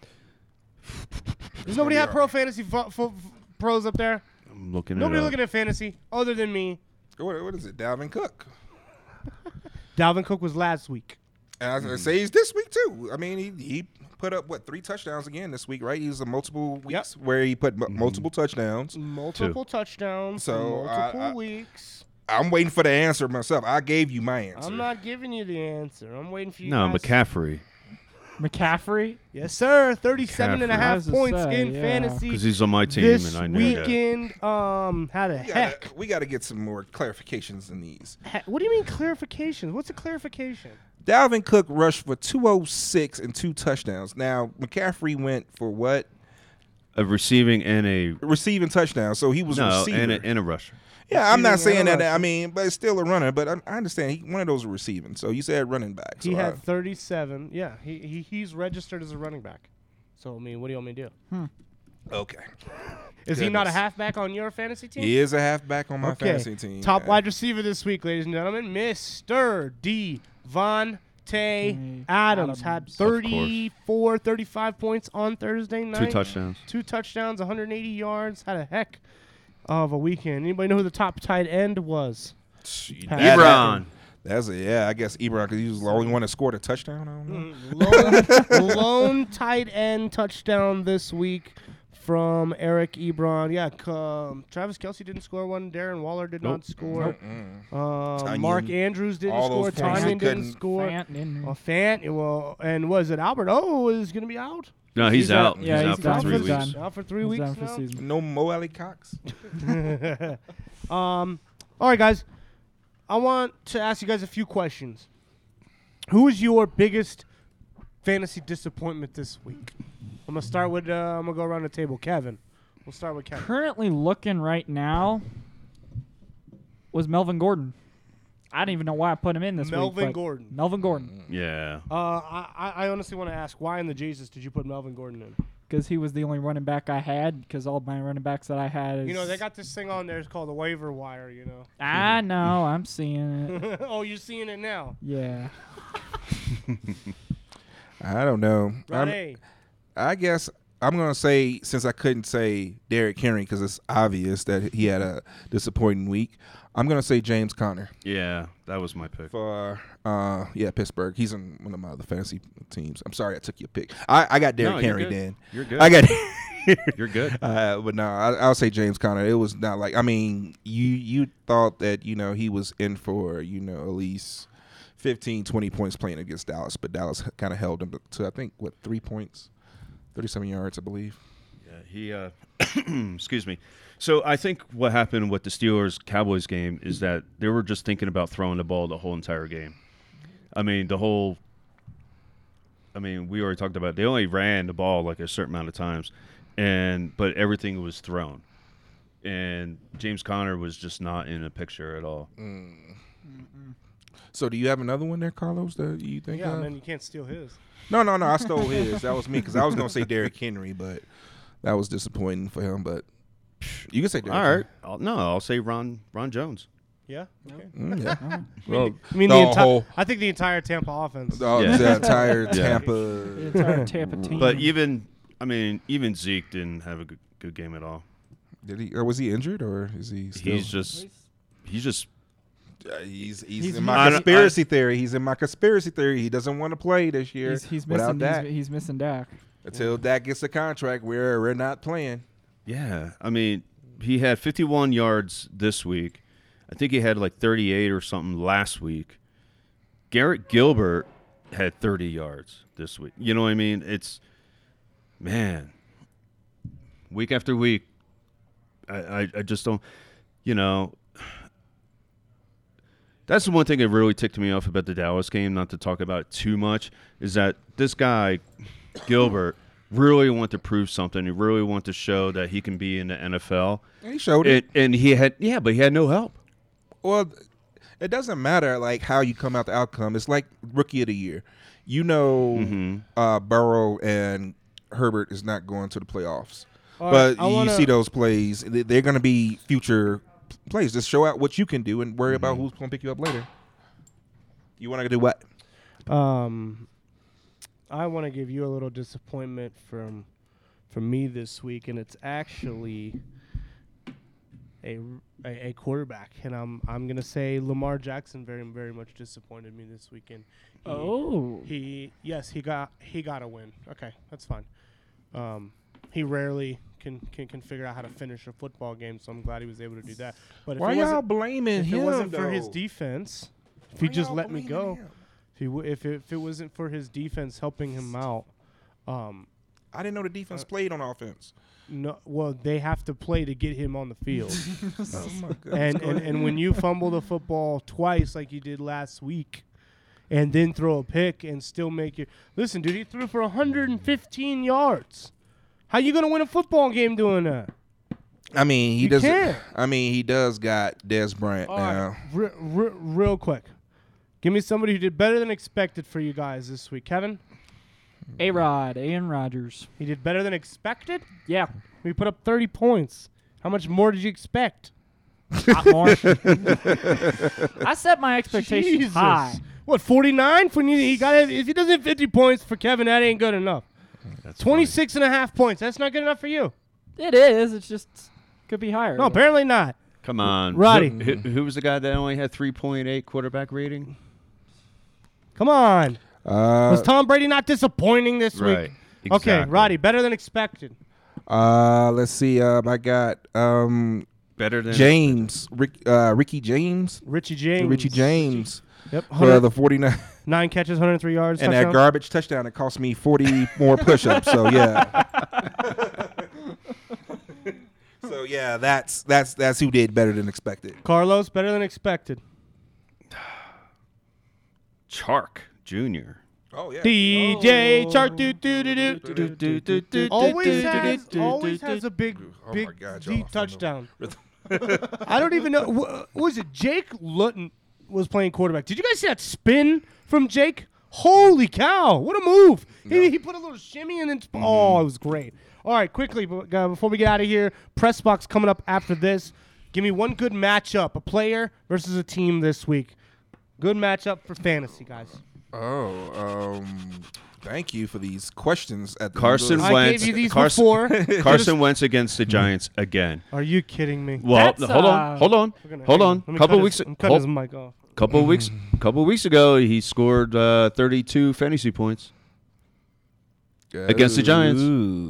Does nobody have pro fantasy pros up there? I'm looking at Nobody looking at fantasy other than me. What is it? Dalvin Cook. Dalvin Cook was last week. And I was going to say he's this week too. I mean, he put up, 3 touchdowns again this week, right? He was multiple weeks where he put multiple touchdowns. Multiple touchdowns. So multiple weeks. I'm waiting for the answer myself. I gave you my answer. I'm not giving you the answer. I'm waiting for you No, guys. McCaffrey? Yes, sir. 37.5 points in fantasy. Because he's on my team, this and I know weekend, that. had a heck. We got to get some more clarifications in these. What do you mean clarifications? What's a clarification? Dalvin Cook rushed for 206 and 2 touchdowns. Now, McCaffrey went for what? A receiving and a receiving touchdown. So he was a receiver. and a rusher. Yeah, I'm not saying that. I mean, but it's still a runner. But I understand one of those are receiving. So you said running back. He had 37. Yeah, he's registered as a running back. So I mean, what do you want me to do? Okay. Is he not a halfback on your fantasy team? He is a halfback on my fantasy team. Top wide receiver this week, ladies and gentlemen, Mr. Devontae Adams had 34, 35 points on Thursday night. 2 touchdowns. 2 touchdowns, 180 yards. Had a heck of a weekend. Anybody know who the top tight end was? Ebron. I guess Ebron, because he was the only one that scored a touchdown. I don't know. Lone tight end touchdown this week from Eric Ebron. Yeah, Travis Kelce didn't score one. Darren Waller did not score. Mark Andrews didn't score. Tanyan didn't score. Fant. Well, and was it Albert O is going to be out? No, he's out. Yeah, he's out for 3 weeks. Out for 3 weeks now? No Mo Alley Cox. All right, guys. I want to ask you guys a few questions. Who is your biggest fantasy disappointment this week? I'm going to start with, I'm going to go around the table. Kevin. We'll start with Kevin. Currently looking right now was Melvin Gordon. I don't even know why I put him in this week. Melvin Gordon. Melvin Gordon. Yeah. I honestly want to ask, why in the Jesus did you put Melvin Gordon in? Because he was the only running back I had, because all my running backs that I had is... You know, they got this thing on there. It's called the waiver wire, you know. I know. I'm seeing it. Oh, you're seeing it now? Yeah. I don't know. Right. I guess I'm going to say, since I couldn't say Derrick Henry because it's obvious that he had a disappointing week, I'm going to say James Conner. Yeah, that was my pick. For Pittsburgh. He's in one of my other fantasy teams. I'm sorry I took your pick. I got Derrick Henry then. You're good. I got You're good. But no, I'll say James Conner. It was not like, I mean, you thought that, you know, he was in for, you know, at least 15, 20 points playing against Dallas, but Dallas kind of held him to, I think, 3 points, 37 yards, I believe. Yeah, he excuse me. So I think what happened with the Steelers-Cowboys game is that they were just thinking about throwing the ball the whole entire game. I mean, we already talked about it. They only ran the ball like a certain amount of times, but everything was thrown. And James Conner was just not in the picture at all. So do you have another one there, Carlos, that you think Yeah, and then you can't steal his. No, I stole his. That was me because I was going to say Derrick Henry, but that was disappointing for him. But you can say Derrick All right. I'll say Ron Jones. Yeah? Okay. Yeah. Well, I mean, I think the entire Tampa offense. The entire Tampa. The entire Tampa team. But even Zeke didn't have a good game at all. Did he? Or was he injured? Or is he still? He's just He's in my conspiracy theory. He's in my conspiracy theory. He doesn't want to play this year without Dak. He's missing Dak. Until Dak gets a contract, we're not playing. Yeah, I mean, he had 51 yards this week. I think he had like 38 or something last week. Garrett Gilbert had 30 yards this week. You know what I mean? It's, man, week after week, I just don't, you know. That's the one thing that really ticked me off about the Dallas game, not to talk about it too much, is that this guy, Gilbert, really wanted to prove something. He really wanted to show that he can be in the NFL. And he showed it. And he had, but he had no help. Well, it doesn't matter, like, how you come out the outcome. It's like Rookie of the Year. You know, Burrow and Herbert is not going to the playoffs. But you see those plays. They're going to be future plays. Just show out what you can do and worry about who's going to pick you up later. You want to do what? I want to give you a little disappointment from me this week, and it's actually a quarterback, and I'm gonna say Lamar Jackson very, very much disappointed me this weekend. He got a win. Okay, that's fine. He rarely can figure out how to finish a football game, so I'm glad he was able to do that. But why y'all blaming him? If it wasn't for his defense, if he just let me go, if it wasn't for his defense helping him out, I didn't know the defense played on offense. No, well, they have to play to get him on the field. Oh my God. And when you fumble the football twice like you did last week, and then throw a pick and still make it. Listen, dude, he threw for 115 yards. How you gonna win a football game doing that? I mean, he does got Dez Bryant now. Real quick, give me somebody who did better than expected for you guys this week, Kevin. A-Rod, Aaron Rodgers. He did better than expected? Yeah. He put up 30 points. How much more did you expect? Not more. I set my expectations high. What, 49? If he doesn't hit 50 points for Kevin, that ain't good enough. That's 26.5 points. That's not good enough for you. It is. It's just could be higher. No, apparently not. Come on. Roddy. Who was the guy that only had 3.8 quarterback rating? Come on. Was Tom Brady not disappointing this week? Right. Exactly. Okay, Roddy, better than expected. Let's see. I got better than James, Richie James. Yep. For the 49. 9 catches, 103 yards. And touchdown. that garbage touchdown, it cost me 40 more push-ups. So yeah. So yeah, that's who did better than expected. Carlos, better than expected. Chark Jr. Oh yeah. DJ Chark always has a big deep touchdown. I don't even know. What was it? Jake Luton was playing quarterback. Did you guys see that spin from Jake? Holy cow! What a move! He put a little shimmy and then it was great. All right, quickly before we get out of here, press box coming up after this. Give me one good matchup, a player versus a team this week. Good matchup for fantasy, guys. Thank you for these questions. At the Carson Wentz. I gave you these before. Carson Wentz against the Giants again. Are you kidding me? Well, hold on. Couple weeks ago, he scored 32 fantasy points against the Giants.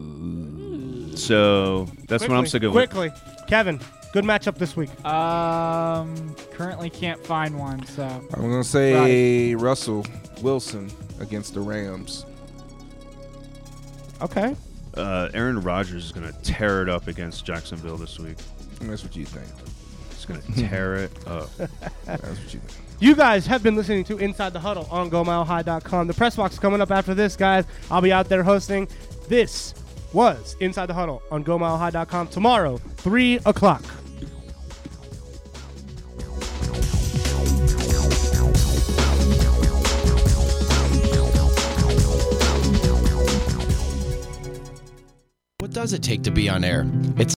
So that's what I'm sticking with. Quickly, Kevin. Good matchup this week. Currently can't find one, so I'm gonna say Russell Wilson against the Rams. Okay. Aaron Rodgers is gonna tear it up against Jacksonville this week. That's what you think. He's gonna tear it up. That's what you think. You guys have been listening to Inside the Huddle on GoMileHigh.com. The press box coming up after this, guys. I'll be out there hosting. This was Inside the Huddle on GoMileHigh.com tomorrow, 3 o'clock. What does it take to be on air? It's